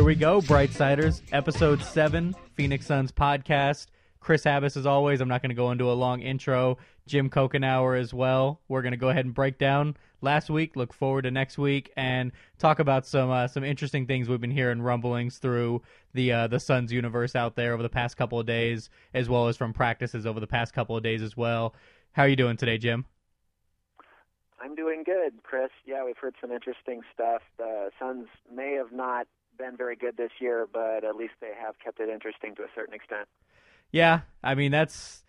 we go, Brightsiders. Episode 7, Phoenix Suns podcast. Chris Habas, as always. I'm not going to go into a long intro. Jim Kokenauer as well. We're going to go ahead and break down last week, look forward to next week, and talk about some interesting things we've been hearing rumblings through the Suns universe out there over the past couple of days, as well as from practices over the past couple of days as well. How are you doing today, Jim? I'm doing good, Chris. Yeah, we've heard some interesting stuff. The Suns may have not been very good this year, but at least they have kept it interesting to a certain extent. Yeah, I mean, that's,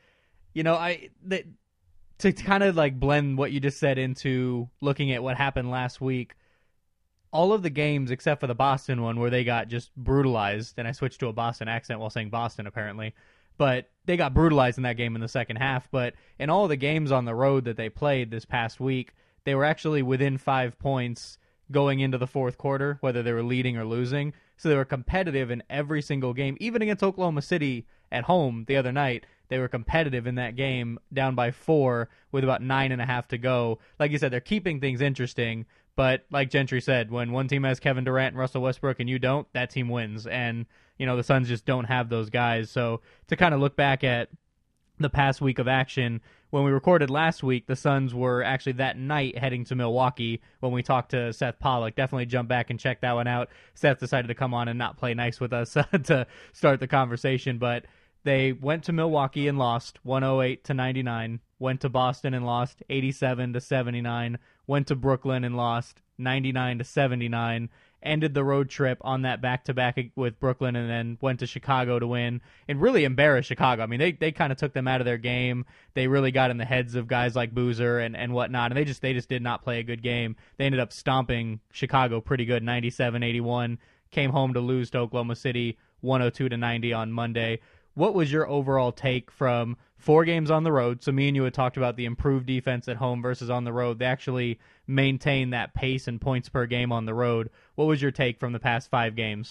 to kind of like blend what you just said into looking at what happened last week, all of the games except for the Boston one where they got just brutalized, and I switched to a Boston accent while saying Boston apparently, but they got brutalized in that game in the second half. But in all of the games on the road that they played this past week, they were actually within 5 points going into the fourth quarter, whether they were leading or losing. So they were competitive in every single game. Even against Oklahoma City at home the other night, they were competitive in that game, down by 4 with about 9.5 to go. Like you said, they're keeping things interesting, but like Gentry said, when one team has Kevin Durant and Russell Westbrook and you don't, that team wins. And, the Suns just don't have those guys. So to kind of look back at the past week of action, when we recorded last week, the Suns were actually that night heading to Milwaukee when we talked to Seth Pollock. Definitely jump back and check that one out. Seth decided to come on and not play nice with us to start the conversation, but they went to Milwaukee and lost 108-99, went to Boston and lost 87-79, went to Brooklyn and lost 99-79, ended the road trip on that back-to-back with Brooklyn, and then went to Chicago to win and really embarrassed Chicago. I mean, they kind of took them out of their game. They really got in the heads of guys like Boozer and whatnot, and they just did not play a good game. They ended up stomping Chicago pretty good, 97-81, came home to lose to Oklahoma City 102-90 on Monday. What was your overall take from 4 games on the road? So me and you had talked about the improved defense at home versus on the road. They actually maintained that pace and points per game on the road. What was your take from the past 5 games?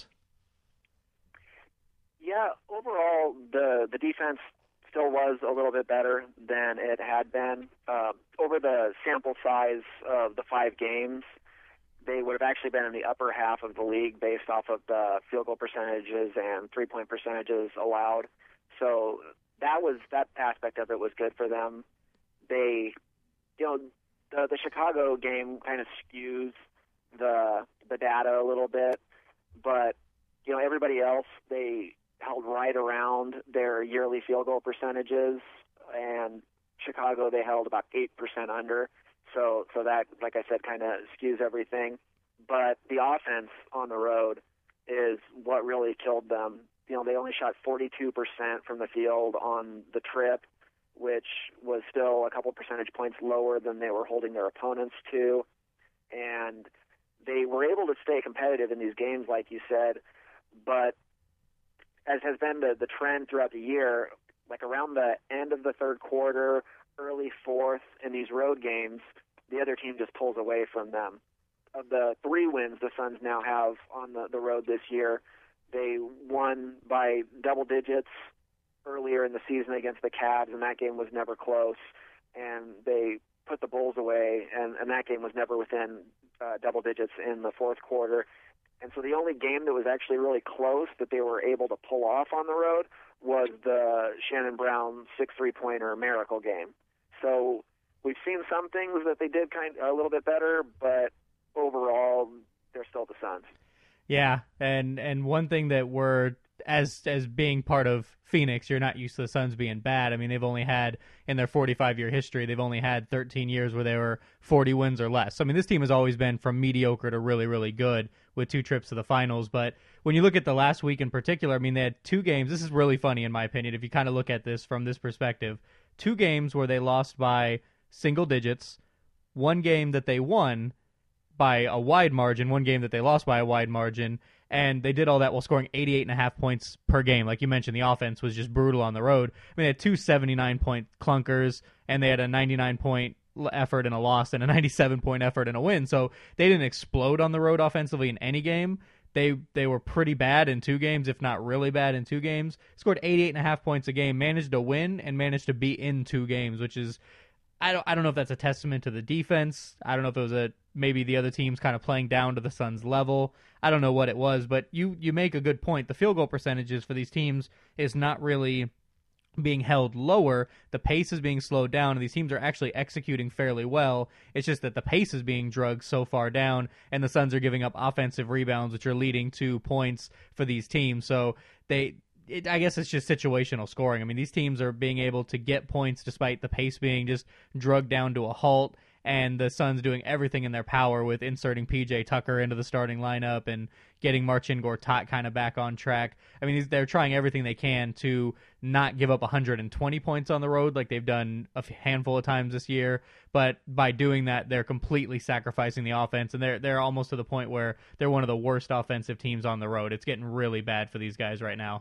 Yeah, overall, the defense still was a little bit better than it had been. Over the sample size of the 5 games, they would have actually been in the upper half of the league based off of the field goal percentages and three-point percentages allowed. So that aspect of it was good for them. They, the Chicago game kind of skews the data a little bit, but everybody else, they held right around their yearly field goal percentages, and Chicago they held about 8% under. So that, like I said, kind of skews everything. But the offense on the road is what really killed them. They only shot 42% from the field on the trip, which was still a couple percentage points lower than they were holding their opponents to. And they were able to stay competitive in these games, like you said. But as has been the trend throughout the year, like around the end of the third quarter, early fourth, in these road games, the other team just pulls away from them. Of the 3 wins the Suns now have on the road this year, they won by double digits earlier in the season against the Cavs, and that game was never close. And they put the Bulls away, and that game was never within double digits in the fourth quarter. And so the only game that was actually really close that they were able to pull off on the road was the Shannon Brown 6 3-pointer miracle game. So we've seen some things that they did a little bit better, but overall, they're still the Suns. Yeah, and one thing that we're, as being part of Phoenix, you're not used to the Suns being bad. I mean, they've only had, in their 45-year history, they've only had 13 years where they were 40 wins or less. So, I mean, this team has always been from mediocre to really, really good with 2 trips to the finals. But when you look at the last week in particular, I mean, they had 2 games. This is really funny, in my opinion, if you kind of look at this from this perspective. 2 games where they lost by single digits, 1 game that they won by a wide margin, 1 game that they lost by a wide margin, and they did all that while scoring 88.5 points per game. Like you mentioned, the offense was just brutal on the road. I mean, they had 2 79-point clunkers, and they had a 99-point effort in a loss and a 97-point effort in a win. So they didn't explode on the road offensively in any game. They were pretty bad in 2 games, if not really bad in 2 games. Scored 88.5 points a game, managed to win, and managed to be in 2 games, which is I don't know if that's a testament to the defense. I don't know if it was maybe the other teams kind of playing down to the Suns' level. I don't know what it was, but you make a good point. The field goal percentages for these teams is not really being held lower. The pace is being slowed down, and these teams are actually executing fairly well. It's just that the pace is being drugged so far down, and the Suns are giving up offensive rebounds, which are leading to points for these teams. So I guess it's just situational scoring. I mean, these teams are being able to get points despite the pace being just drugged down to a halt, and the Suns doing everything in their power with inserting PJ Tucker into the starting lineup and getting Marcin Gortat kind of back on track. I mean, they're trying everything they can to not give up 120 points on the road like they've done a handful of times this year, but by doing that, they're completely sacrificing the offense, and they're almost to the point where they're one of the worst offensive teams on the road. It's getting really bad for these guys right now.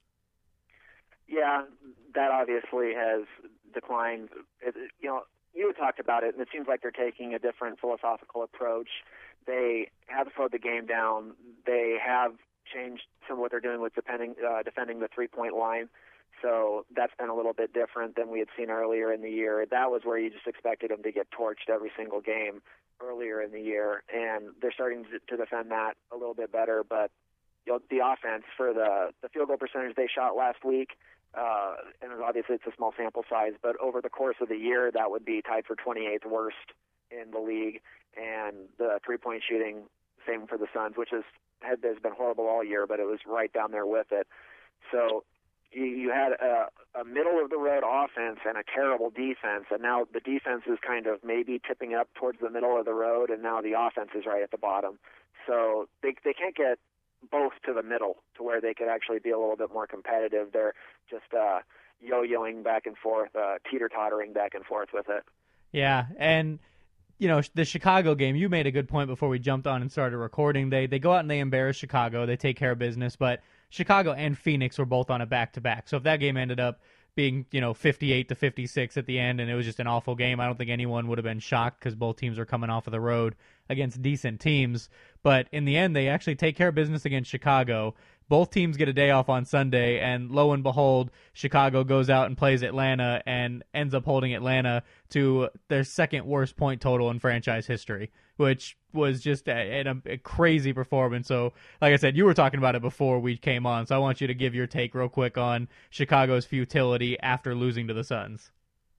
Yeah, that obviously has declined. You had talked about it, and it seems like they're taking a different philosophical approach. They have slowed the game down. They have changed some of what they're doing with defending the three-point line. So that's been a little bit different than we had seen earlier in the year. That was where you just expected them to get torched every single game earlier in the year, and they're starting to defend that a little bit better. But the offense for the field goal percentage they shot last week, and obviously it's a small sample size, but over the course of the year, that would be tied for 28th worst in the league. And the three-point shooting, same for the Suns, which has been horrible all year, but it was right down there with it. So you had a middle-of-the-road offense and a terrible defense, and now the defense is kind of maybe tipping up towards the middle of the road, and now the offense is right at the bottom. So they can't get both to the middle to where they could actually be a little bit more competitive. They're just yo-yoing back and forth, teeter-tottering back and forth with it. Yeah, and the Chicago game, you made a good point before we jumped on and started recording. They go out and they embarrass Chicago. They take care of business, but Chicago and Phoenix were both on a back-to-back. So if that game ended up being 58-56 at the end and it was just an awful game, I don't think anyone would have been shocked because both teams are coming off of the road against decent teams. But in the end, they actually take care of business against Chicago. Both teams get a day off on Sunday, and lo and behold, Chicago goes out and plays Atlanta and ends up holding Atlanta to their second worst point total in franchise history, which was just a crazy performance. So, like I said, you were talking about it before we came on, so I want you to give your take real quick on Chicago's futility after losing to the Suns.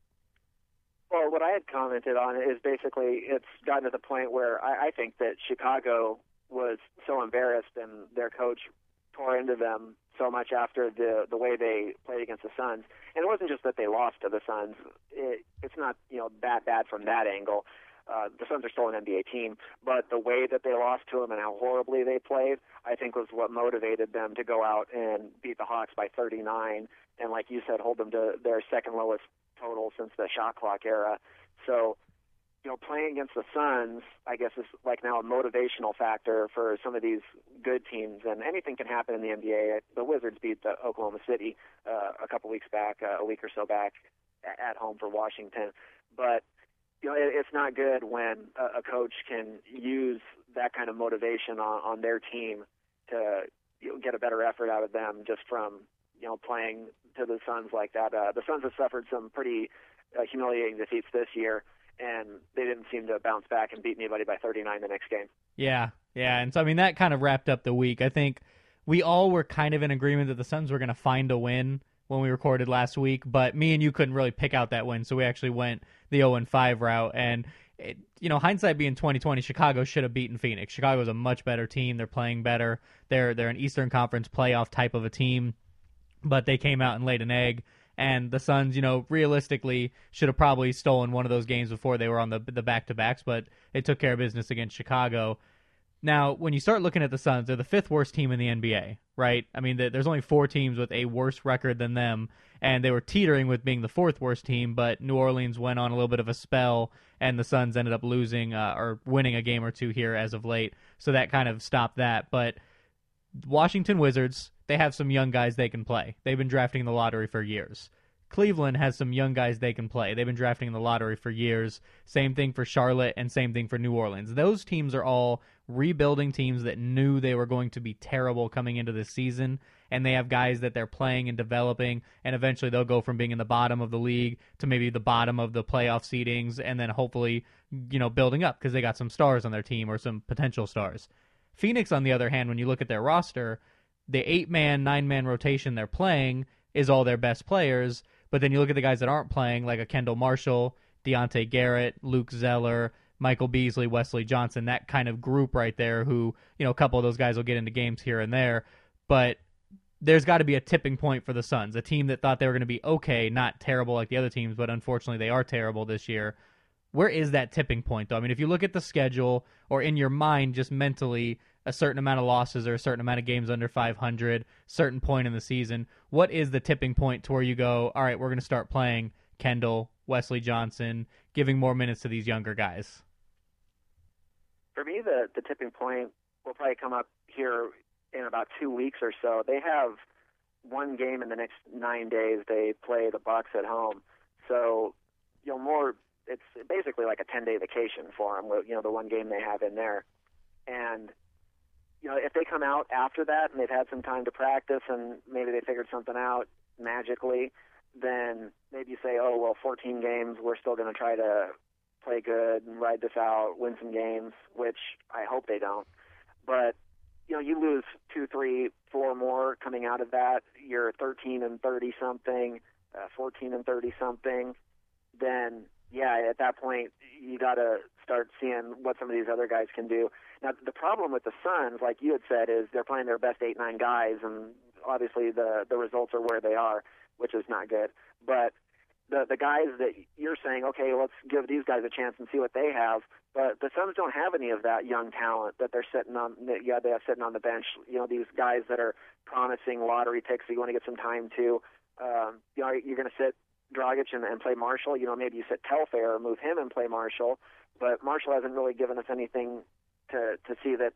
Well, what I had commented on is basically it's gotten to the point where I think that Chicago was so embarrassed and their coach tore into them so much after the way they played against the Suns. And it wasn't just that they lost to the Suns. It's not that bad from that angle. The Suns are still an NBA team, but the way that they lost to them and how horribly they played, I think was what motivated them to go out and beat the Hawks by 39 and, like you said, hold them to their second lowest total since the shot clock era. So, playing against the Suns, I guess, is like now a motivational factor for some of these good teams, and anything can happen in the NBA. The Wizards beat the Oklahoma City a week or so back, at home for Washington. But, it's not good when a coach can use that kind of motivation on their team to get a better effort out of them just from, playing to the Suns like that. The Suns have suffered some pretty humiliating defeats this year, and they didn't seem to bounce back and beat anybody by 39 the next game. Yeah. And so, that kind of wrapped up the week. I think we all were kind of in agreement that the Suns were going to find a win when we recorded last week, but me and you couldn't really pick out that win, so we actually went the 0-5 route. And, hindsight being 2020, Chicago should have beaten Phoenix. Chicago's a much better team. They're playing better. They're an Eastern Conference playoff type of a team, but they came out and laid an egg. And the Suns, realistically should have probably stolen one of those games before they were on the back-to-backs, but they took care of business against Chicago. Now, when you start looking at the Suns, they're the fifth worst team in the NBA, right? I mean, there's only 4 teams with a worse record than them, and they were teetering with being the 4th worst team, but New Orleans went on a little bit of a spell, and the Suns ended up losing or winning a game or two here as of late, so that kind of stopped that. But Washington Wizards, they have some young guys they can play. They've been drafting in the lottery for years. Cleveland has some young guys they can play. They've been drafting in the lottery for years. Same thing for Charlotte and same thing for New Orleans. Those teams are all rebuilding teams that knew they were going to be terrible coming into this season, and they have guys that they're playing and developing, and eventually they'll go from being in the bottom of the league to maybe the bottom of the playoff seedings, and then hopefully, building up because they got some stars on their team or some potential stars. Phoenix, on the other hand, when you look at their roster, the 8-man, 9-man rotation they're playing is all their best players, but then you look at the guys that aren't playing, like a Kendall Marshall, Deontay Garrett, Luke Zeller, Michael Beasley, Wesley Johnson, that kind of group right there who, a couple of those guys will get into games here and there, but there's got to be a tipping point for the Suns, a team that thought they were going to be okay, not terrible like the other teams, but unfortunately they are terrible this year. Where is that tipping point, though? I mean, if you look at the schedule or in your mind just mentally, a certain amount of losses or a certain amount of games under 500, certain point in the season, what is the tipping point to where you go, all right, we're going to start playing Kendall, Wesley Johnson, giving more minutes to these younger guys? For me, the tipping point will probably come up here in about 2 weeks or so. They have one game in the next 9 days. They play the Bucks at home. So, it's basically like a 10-day vacation for them, the one game they have in there. And, if they come out after that and they've had some time to practice and maybe they figured something out magically, then maybe you say, 14 games, we're still going to try to play good and ride this out, win some games, which I hope they don't. But, you lose 2, 3, 4 more coming out of that. You're 13 and 30-something, 14 and 30-something. Then, at that point, you got to start seeing what some of these other guys can do. Now, the problem with the Suns, like you had said, is they're playing their best 8, 9 guys, and obviously the results are where they are, which is not good. But the guys that you're saying, okay, let's give these guys a chance and see what they have. But the Suns don't have any of that young talent that they're sitting on. They have sitting on the bench. These guys that are promising lottery picks that you want to get some time to. You're going to sit Dragic and play Marshall. Maybe you sit Telfair or move him and play Marshall. But Marshall hasn't really given us anything to see that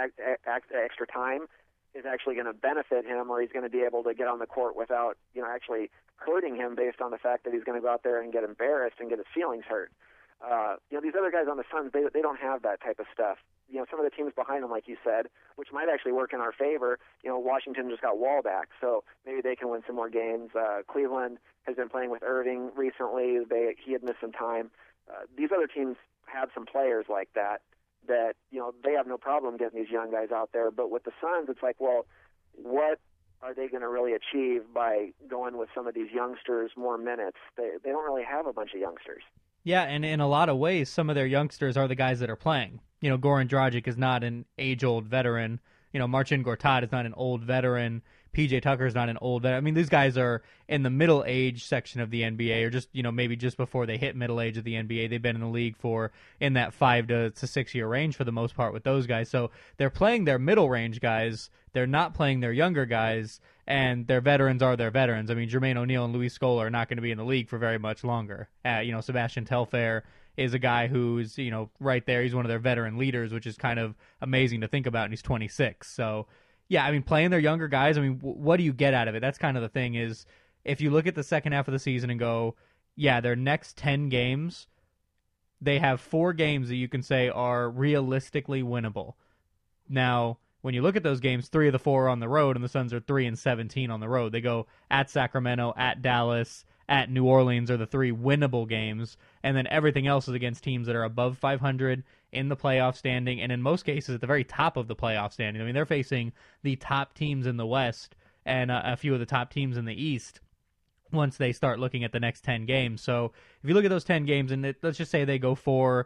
extra time is actually going to benefit him, or he's going to be able to get on the court without actually hurting him based on the fact that he's going to go out there and get embarrassed and get his feelings hurt. These other guys on the Suns, they don't have that type of stuff. Some of the teams behind them, like you said, which might actually work in our favor. Washington just got Wall back, so maybe they can win some more games. Cleveland has been playing with Irving recently. He had missed some time. These other teams have some players like that they have no problem getting these young guys out there. But with the Suns, it's like, well, what are they going to really achieve by going with some of these youngsters more minutes? They don't really have a bunch of youngsters. Yeah, and in a lot of ways, some of their youngsters are the guys that are playing. Goran Dragic is not an age-old veteran. Marcin Gortat is not an old veteran. PJ Tucker is not an old veteran. I mean, these guys are in the middle age section of the NBA, or just, maybe just before they hit middle age of the NBA. They've been in the league in that 5 to 6 year range for the most part with those guys. So they're playing their middle range guys. They're not playing their younger guys, and their veterans are their veterans. I mean, Jermaine O'Neal and Luis Scola are not going to be in the league for very much longer. Sebastian Telfair is a guy who's, right there. He's one of their veteran leaders, which is kind of amazing to think about, and he's 26. So, yeah, I mean, playing their younger guys, I mean, what do you get out of it? That's kind of the thing is, if you look at the second half of the season and go, yeah, their next 10 games, they have 4 games that you can say are realistically winnable. Now, when you look at those games, 3 of the 4 are on the road, and the Suns are 3-17 on the road. They go at Sacramento, at Dallas, at New Orleans are the 3 winnable games, and then everything else is against teams that are above 500 in the playoff standing, and in most cases at the very top of the playoff standing. I mean, they're facing the top teams in the West and a few of the top teams in the East once they start looking at the next 10 games. So if you look at those 10 games, and let's just say they go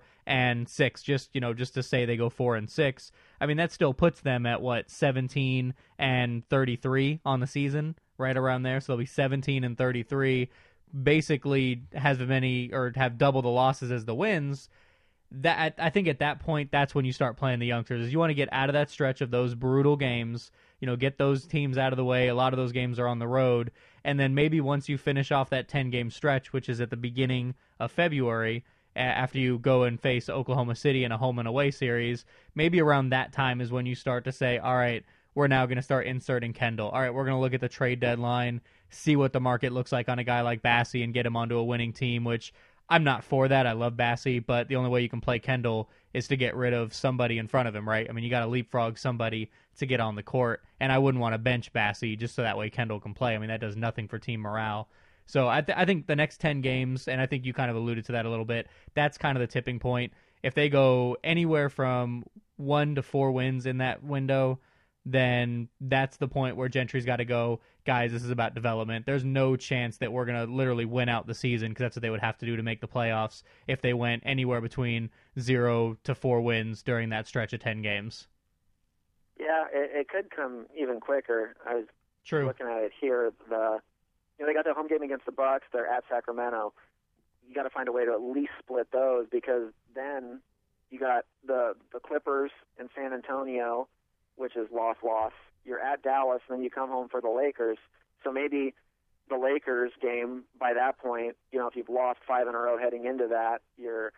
4-6, just to say they go 4-6, I mean, that still puts them at 17-33 on the season, right around there. So they'll be 17-33, basically have double the losses as the wins. That, I think at that point, that's when you start playing the youngsters. Is you want to get out of that stretch of those brutal games, get those teams out of the way. A lot of those games are on the road. And then maybe once you finish off that 10-game stretch, which is at the beginning of February, after you go and face Oklahoma City in a home and away series, maybe around that time is when you start to say, all right, we're now going to start inserting Kendall. All right, we're going to look at the trade deadline, see what the market looks like on a guy like Bassey and get him onto a winning team, which I'm not for that. I love Bassey, but the only way you can play Kendall is to get rid of somebody in front of him, right? I mean, you got to leapfrog somebody to get on the court, and I wouldn't want to bench Bassey just so that way Kendall can play. I mean, that does nothing for team morale. So I think the next 10 games, and I think you kind of alluded to that a little bit, that's kind of the tipping point. If they go anywhere from 1 to 4 wins in that window, then that's the point where Gentry's got to go, guys, this is about development. There's no chance that we're going to literally win out the season, because that's what they would have to do to make the playoffs if they went anywhere between 0 to 4 wins during that stretch of 10 games. Yeah, it could come even quicker. I was looking at it here. They got the home game against the Bucks. They're at Sacramento. You got to find a way to at least split those, because then you got the Clippers in San Antonio, which is loss. You're at Dallas, and then you come home for the Lakers. So maybe the Lakers game, by that point, if you've lost 5 in a row heading into that, you're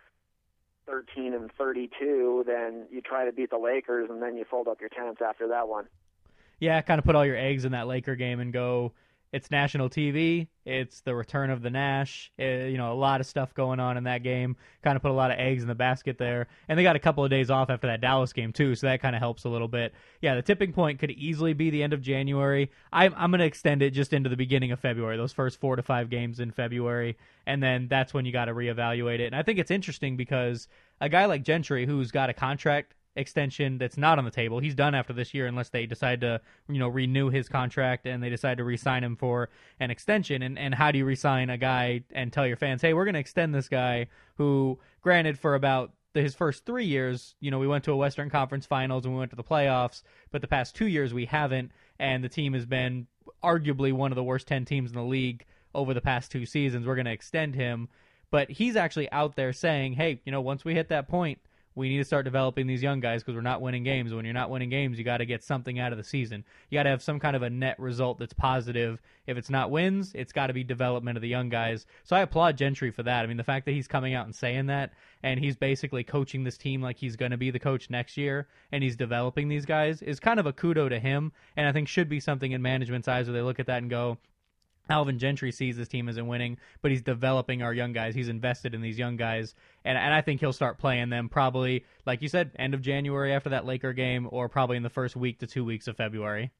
13-32, then you try to beat the Lakers, and then you fold up your tents after that one. Yeah, kind of put all your eggs in that Laker game and go, it's national TV, it's the return of the Nash, a lot of stuff going on in that game, kind of put a lot of eggs in the basket there, and they got a couple of days off after that Dallas game too, so that kind of helps a little bit. Yeah, the tipping point could easily be the end of January. I'm going to extend it just into the beginning of February, those first 4 to 5 games in February, and then that's when you got to reevaluate it. And I think it's interesting because a guy like Gentry, who's got a contract extension that's not on the table. He's done after this year unless they decide to, renew his contract and they decide to re-sign him for an extension. And how do you re-sign a guy and tell your fans, hey, we're going to extend this guy who, granted, for about his first 3 years, we went to a Western Conference Finals and we went to the playoffs, but the past 2 years we haven't, and the team has been arguably one of the worst 10 teams in the league over the past 2 seasons. We're going to extend him. But he's actually out there saying, hey, once we hit that point, we need to start developing these young guys because we're not winning games. When you're not winning games, you got to get something out of the season. You got to have some kind of a net result that's positive. If it's not wins, it's got to be development of the young guys. So I applaud Gentry for that. I mean, the fact that he's coming out and saying that, and he's basically coaching this team like he's going to be the coach next year, and he's developing these guys, is kind of a kudo to him, and I think should be something in management's eyes where they look at that and go, Alvin Gentry sees this team isn't winning, but he's developing our young guys. He's invested in these young guys, and I think he'll start playing them probably, like you said, end of January after that Laker game, or probably in the first week to 2 weeks of February.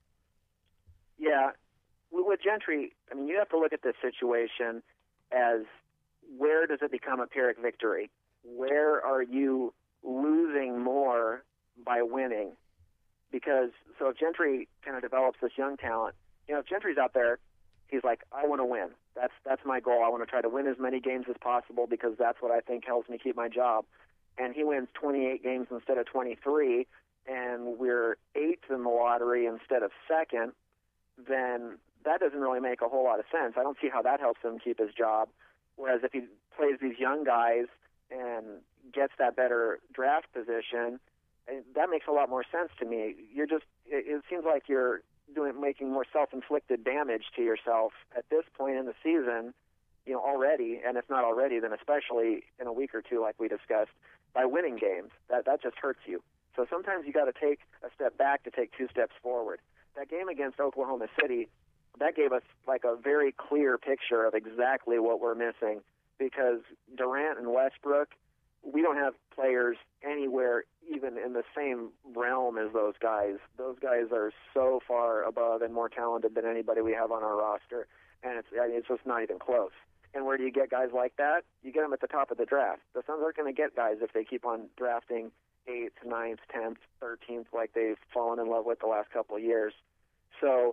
Yeah. With Gentry, I mean, you have to look at this situation as where does it become a Pyrrhic victory? Where are you losing more by winning? Because, so if Gentry kind of develops this young talent, if Gentry's out there, he's like, I want to win. That's my goal. I want to try to win as many games as possible because that's what I think helps me keep my job. And he wins 28 games instead of 23, and we're 8th in the lottery instead of 2nd, then that doesn't really make a whole lot of sense. I don't see how that helps him keep his job. Whereas if he plays these young guys and gets that better draft position, that makes a lot more sense to me. It seems like you're making more self-inflicted damage to yourself at this point in the season, already, and if not already, then especially in a week or two, like we discussed, by winning games. That just hurts you. So sometimes you got to take a step back to take 2 steps forward. That game against Oklahoma City, that gave us like a very clear picture of exactly what we're missing, because Durant and Westbrook, we don't have players anywhere even in the same realm as those guys. Those guys are so far above and more talented than anybody we have on our roster, and it's just not even close. And where do you get guys like that? You get them at the top of the draft. The Suns aren't going to get guys if they keep on drafting 8th, 9th, 10th, 13th like they've fallen in love with the last couple of years. So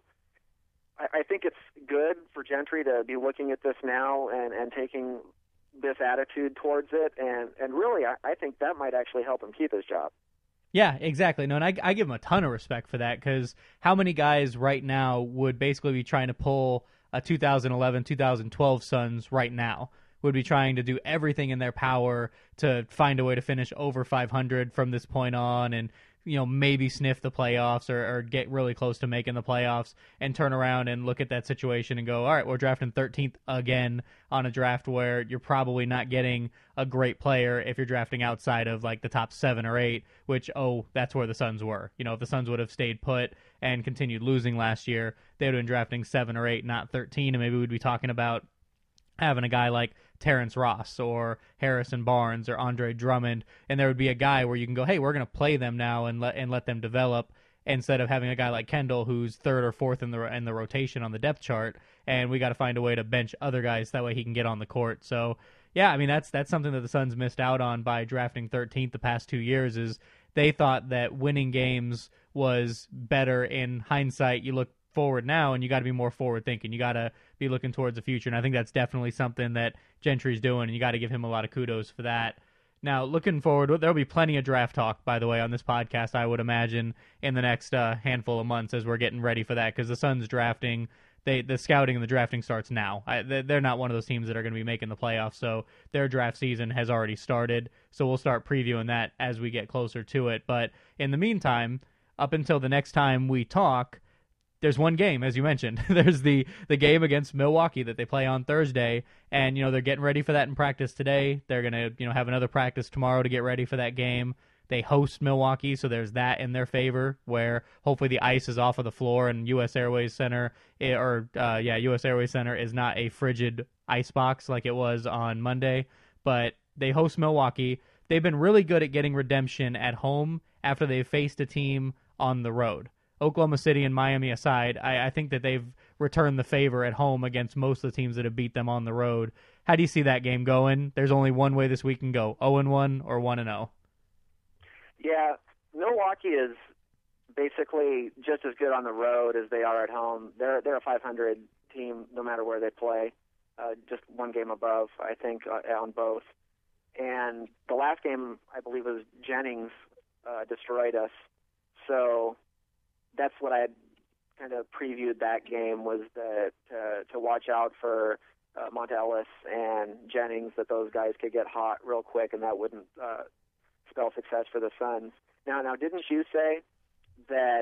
I think it's good for Gentry to be looking at this now and taking this attitude towards it, and really I think that might actually help him keep his job. Yeah, exactly. No, and I give him a ton of respect for that, because how many guys right now would basically be trying to pull a 2011, 2012 Suns right now, would be trying to do everything in their power to find a way to finish over 500 from this point on, and maybe sniff the playoffs or get really close to making the playoffs, and turn around and look at that situation and go, all right, we're drafting 13th again on a draft where you're probably not getting a great player if you're drafting outside of like the top 7 or 8, which, that's where the Suns were. If the Suns would have stayed put and continued losing last year, they would have been drafting 7 or 8, not 13, and maybe we'd be talking about having a guy like Terrence Ross or Harrison Barnes or Andre Drummond, and there would be a guy where you can go, hey, we're going to play them now and let them develop, instead of having a guy like Kendall who's third or fourth in the rotation on the depth chart, and we got to find a way to bench other guys that way he can get on the court. So yeah, I mean that's something that the Suns missed out on by drafting 13th the past 2 years. Is they thought that winning games was better. In hindsight, you look forward now, and you got to be more forward thinking. You got to be looking towards the future, and I think that's definitely something that Gentry's doing, and you got to give him a lot of kudos for that. Now, looking forward, there'll be plenty of draft talk, by the way, on this podcast, I would imagine, in the next handful of months as we're getting ready for that, because the Suns drafting, the scouting and the drafting starts now. They're not one of those teams that are going to be making the playoffs, so their draft season has already started, so we'll start previewing that as we get closer to it. But in the meantime, up until the next time we talk, there's one game, as you mentioned. There's the game against Milwaukee that they play on Thursday, and they're getting ready for that in practice today. They're gonna have another practice tomorrow to get ready for that game. They host Milwaukee, so there's that in their favor, where hopefully the ice is off of the floor, and U.S. Airways Center U.S. Airways Center is not a frigid ice box like it was on Monday. But they host Milwaukee. They've been really good at getting redemption at home after they've faced a team on the road. Oklahoma City and Miami aside, I think that they've returned the favor at home against most of the teams that have beat them on the road. How do you see that game going? There's only one way this week can go, 0-1 or 1-0. Yeah, Milwaukee is basically just as good on the road as they are at home. They're a 500 team no matter where they play, just one game above, I think, on both. And the last game, I believe, was Jennings destroyed us. So that's what I had kind of previewed that game, was that to watch out for Monta Ellis and Jennings, that those guys could get hot real quick, and that wouldn't spell success for the Suns. Now, didn't you say that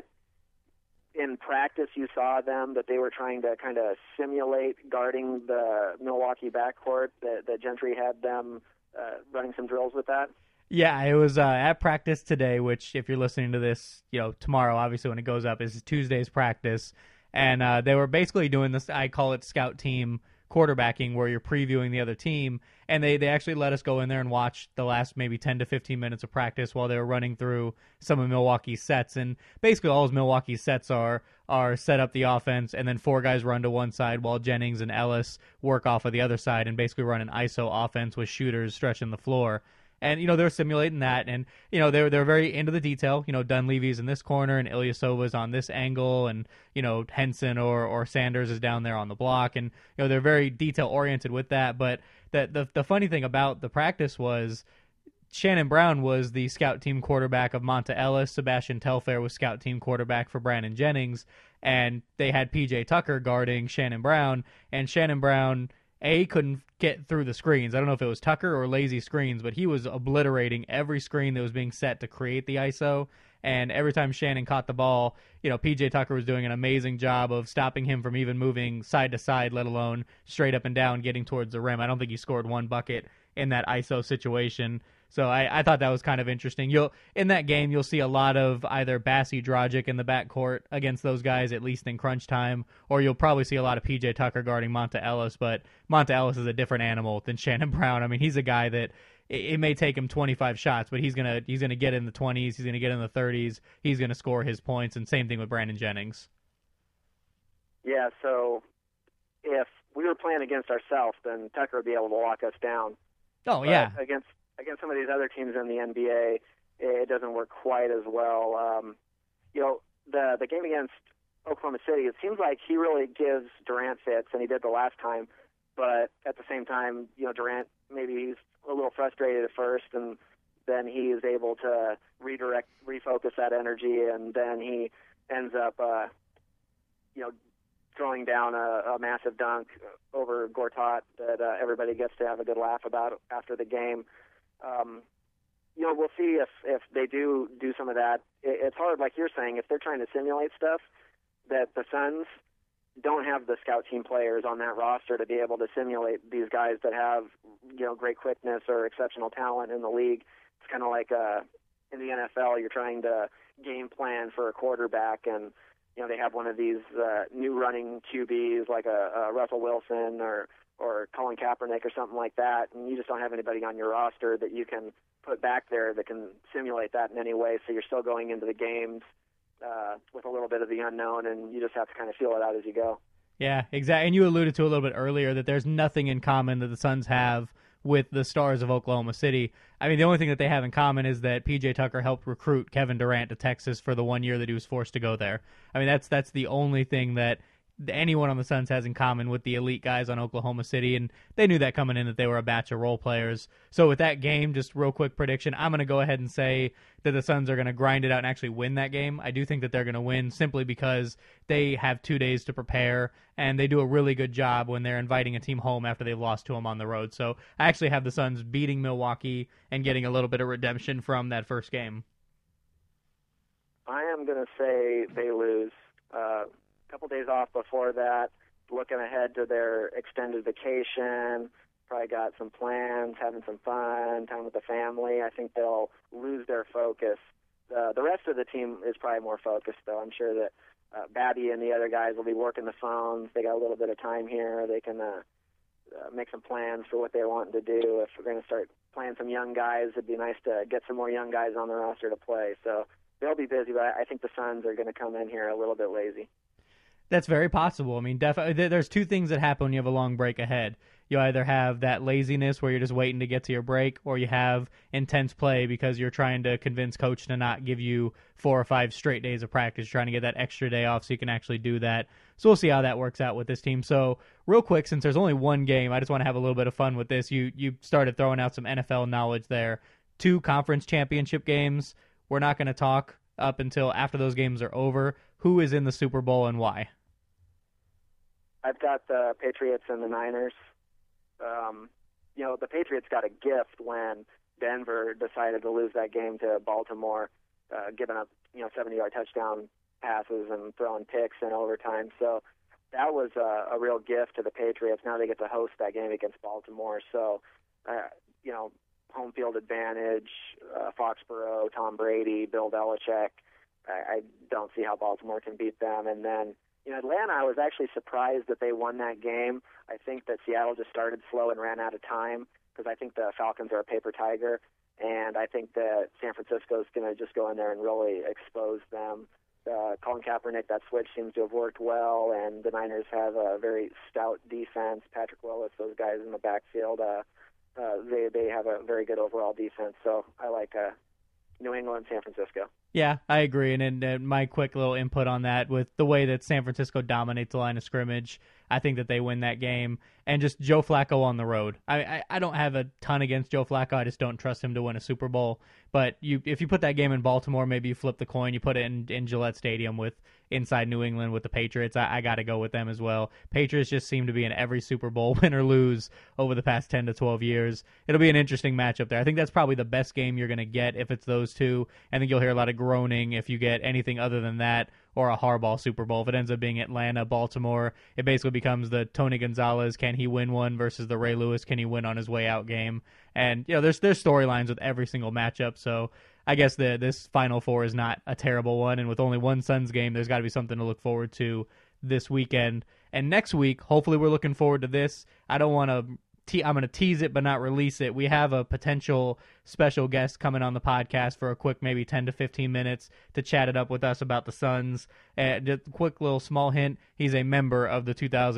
in practice you saw them, that they were trying to kind of simulate guarding the Milwaukee backcourt, that Gentry had them running some drills with that? Yeah, it was at practice today, which if you're listening to this, tomorrow, obviously when it goes up, is Tuesday's practice. And they were basically doing this, I call it scout team quarterbacking, where you're previewing the other team. And they actually let us go in there and watch the last maybe 10 to 15 minutes of practice while they were running through some of Milwaukee's sets. And basically all Milwaukee's sets are set up the offense, and then four guys run to one side while Jennings and Ellis work off of the other side and basically run an ISO offense with shooters stretching the floor. And, they're simulating that, and, they're very into the detail. Dunleavy's in this corner, and Ilyasova's on this angle, and, Henson or Sanders is down there on the block, and, they're very detail-oriented with that. But the funny thing about the practice was Shannon Brown was the scout team quarterback of Monta Ellis. Sebastian Telfair was scout team quarterback for Brandon Jennings, and they had P.J. Tucker guarding Shannon Brown, and Shannon Brown couldn't get through the screens. I don't know if it was Tucker or lazy screens, but he was obliterating every screen that was being set to create the ISO. And every time Shannon caught the ball, PJ Tucker was doing an amazing job of stopping him from even moving side to side, let alone straight up and down, getting towards the rim. I don't think he scored one bucket in that ISO situation. So I thought that was kind of interesting. In that game, you'll see a lot of either Bassey Dragic in the backcourt against those guys, at least in crunch time, or you'll probably see a lot of P.J. Tucker guarding Monta Ellis, but Monta Ellis is a different animal than Shannon Brown. I mean, he's a guy that it may take him 25 shots, but he's gonna get in the 20s, he's gonna get in the 30s, he's gonna score his points, and same thing with Brandon Jennings. Yeah, so if we were playing against ourselves, then Tucker would be able to lock us down. Oh, yeah. Against some of these other teams in the NBA, it doesn't work quite as well. The game against Oklahoma City, it seems like he really gives Durant fits, and he did the last time. But at the same time, Durant, maybe he's a little frustrated at first, and then he is able to refocus that energy, and then he ends up, throwing down a massive dunk over Gortat that everybody gets to have a good laugh about after the game. We'll see if they do some of that. It's hard, like you're saying, if they're trying to simulate stuff, that the Suns don't have the scout team players on that roster to be able to simulate these guys that have, great quickness or exceptional talent in the league. It's kind of like in the NFL, you're trying to game plan for a quarterback, and they have one of these new running QBs like a Russell Wilson or Colin Kaepernick or something like that, and you just don't have anybody on your roster that you can put back there that can simulate that in any way. So you're still going into the games with a little bit of the unknown, and you just have to kind of feel it out as you go. Yeah, exactly. And you alluded to a little bit earlier that there's nothing in common that the Suns have with the Stars of Oklahoma City. I mean, the only thing that they have in common is that P.J. Tucker helped recruit Kevin Durant to Texas for the 1 year that he was forced to go there. I mean, that's the only thing that anyone on the Suns has in common with the elite guys on Oklahoma City, and they knew that coming in, that they were a batch of role players. So with that game, just real quick prediction, I'm going to go ahead and say that the Suns are going to grind it out and actually win that game. I do think that they're going to win simply because they have 2 days to prepare, and they do a really good job when they're inviting a team home after they've lost to them on the road. So I actually have the Suns beating Milwaukee and getting a little bit of redemption from that first game. I am going to say they lose. Couple days off before that, looking ahead to their extended vacation, probably got some plans, having some fun, time with the family. I think they'll lose their focus. The rest of the team is probably more focused, though. I'm sure that Babby and the other guys will be working the phones. They got a little bit of time here. They can make some plans for what they're wanting to do. If we're going to start playing some young guys, it'd be nice to get some more young guys on the roster to play. So they'll be busy, but I think the Suns are going to come in here a little bit lazy. That's very possible. I mean, definitely, there's 2 things that happen when you have a long break ahead. You either have that laziness where you're just waiting to get to your break, or you have intense play because you're trying to convince coach to not give you 4 or 5 straight days of practice, trying to get that extra day off so you can actually do that. So we'll see how that works out with this team. So real quick, since there's only one game, I just want to have a little bit of fun with this. You started throwing out some NFL knowledge there. 2 conference championship games. We're not going to talk up until after those games are over. Who is in the Super Bowl and why? I've got the Patriots and the Niners. The Patriots got a gift when Denver decided to lose that game to Baltimore, giving up 70-yard touchdown passes and throwing picks in overtime. So that was a real gift to the Patriots. Now they get to host that game against Baltimore. So, home field advantage, Foxborough, Tom Brady, Bill Belichick. I don't see how Baltimore can beat them. And then, Atlanta, I was actually surprised that they won that game. I think that Seattle just started slow and ran out of time because I think the Falcons are a paper tiger, and I think that San Francisco is going to just go in there and really expose them. Colin Kaepernick, that switch seems to have worked well, and the Niners have a very stout defense. Patrick Willis, those guys in the backfield, they have a very good overall defense. So I like New England, San Francisco. Yeah, I agree. And my quick little input on that, with the way that San Francisco dominates the line of scrimmage, I think that they win that game. And just Joe Flacco on the road. I don't have a ton against Joe Flacco. I just don't trust him to win a Super Bowl. But if you put that game in Baltimore, maybe you flip the coin, you put it in Gillette Stadium with inside New England with the Patriots. I got to go with them as well. Patriots just seem to be in every Super Bowl, win or lose, over the past 10 to 12 years. It'll be an interesting matchup there. I think that's probably the best game you're going to get if it's those two. I think you'll hear a lot of groaning if you get anything other than that, or a Harbaugh Super Bowl. If it ends up being Atlanta, Baltimore, it basically becomes the Tony Gonzalez, can he win one, versus the Ray Lewis, can he win on his way out game. And there's storylines with every single matchup, so I guess this Final Four is not a terrible one, and with only one Suns game, there's got to be something to look forward to this weekend. And next week, hopefully we're looking forward to this. I don't want to I'm going to tease it but not release it. We have a potential special guest coming on the podcast for a quick maybe 10 to 15 minutes to chat it up with us about the Suns. Just a quick little small hint, he's a member of the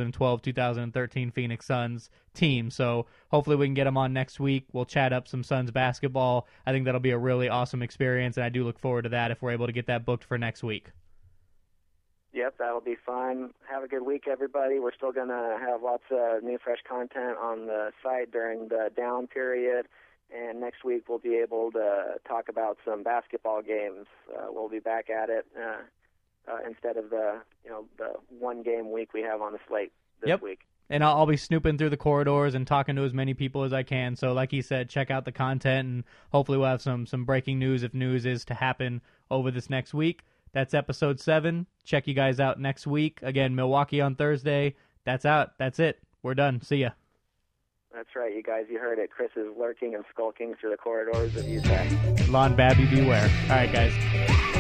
2012-2013 Phoenix Suns team. So hopefully we can get him on next week. We'll chat up some Suns basketball. I think that'll be a really awesome experience, and I do look forward to that if we're able to get that booked for next week. Yep, that'll be fun. Have a good week, everybody. We're still going to have lots of new, fresh content on the site during the down period. And next week we'll be able to talk about some basketball games. We'll be back at it instead of the one-game week we have on the slate this week. And I'll be snooping through the corridors and talking to as many people as I can. So like he said, check out the content, and hopefully we'll have some breaking news if news is to happen over this next week. That's episode 7. Check you guys out next week. Again, Milwaukee on Thursday. That's out. That's it. We're done. See ya. That's right, you guys. You heard it. Chris is lurking and skulking through the corridors of Utah. Lon Babby, beware. All right, guys.